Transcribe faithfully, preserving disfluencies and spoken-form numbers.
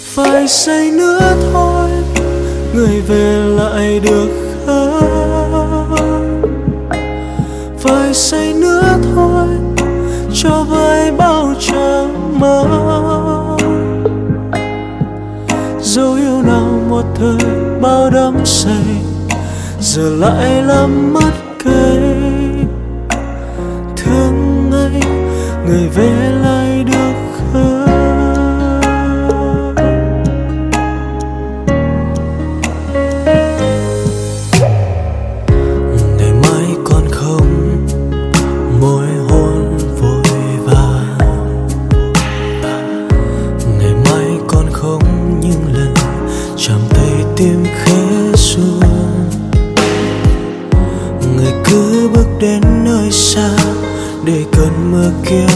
Vài giây nữa thôi người về lại được không? Vài giây nữa thôi cho vơi bao trăng mơ. Dấu yêu nào một thời bao đắm say giờ lại làm mất cây. Thương anh người về lại được không? Ngày mai còn không môi hôn vội vàng. Ngày mai còn không những lần chạm tay tim khẽ run. Người cứ bước đến nơi xa để cơn mưa kia